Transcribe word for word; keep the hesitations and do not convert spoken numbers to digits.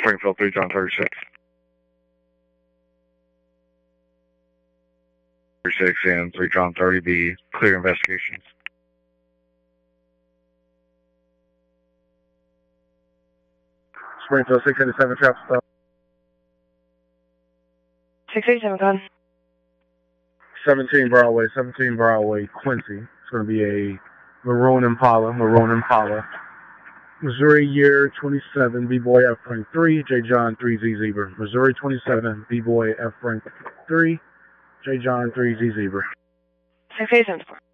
Springfield three John thirty-six. thirty-six and three John thirty, be clear investigations. Springfield six eighty-seven, traffic stop. six eighty-seven, con. seventeen Broadway, seventeen Broadway, Quincy. It's going to be a Maroon Impala, Maroon Impala. Missouri year twenty-seven, B-Boy F Frank three, J John three Z Zebra. Missouri twenty-seven, B-Boy F Frank three, J John three Z Zebra. six eighty-seven,